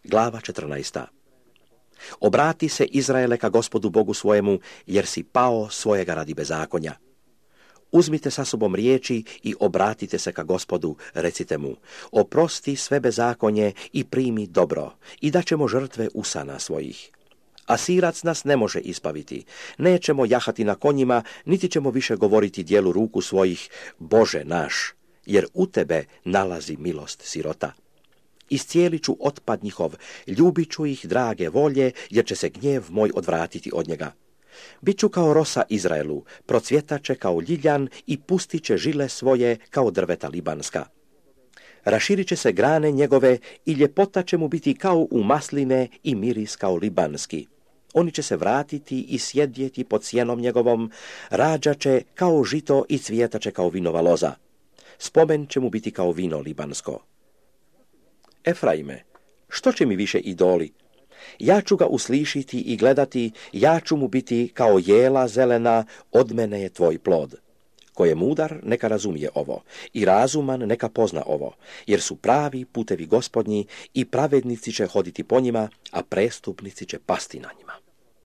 Glava 14. Obrati se, Izraele, ka Gospodu Bogu svojemu, jer si pao svojega radi bezakonja. Uzmite sa sobom riječi i obratite se ka Gospodu, recite mu: oprosti sve bezakonje i primi dobro, i daćemo žrtve usana svojih. Asirac nas ne može ispaviti, nećemo jahati na konjima, niti ćemo više govoriti dijelu ruku svojih: Bože naš, jer u tebe nalazi milost sirota. Iscijelit ću otpad njihov, ljubit ću ih drage volje, jer će se gnjev moj odvratiti od njega. Biću kao rosa Izraelu, procvjetaće kao ljiljan i pustit će žile svoje kao drveta libanska. Raširit će se grane njegove i ljepota će mu biti kao u masline i miris kao libanski. Oni će se vratiti i sjedjeti pod sjenom njegovom, rađat će kao žito i cvjetaće kao vinova loza. Spomen će mu biti kao vino libansko. Efraime, što će mi više idoli? Ja ću ga uslišiti i gledati, ja ću mu biti kao jela zelena, od mene je tvoj plod. Ko je mudar, neka razumije ovo, i razuman neka pozna ovo, jer su pravi putevi Gospodnji i pravednici će hoditi po njima, a prestupnici će pasti na njima.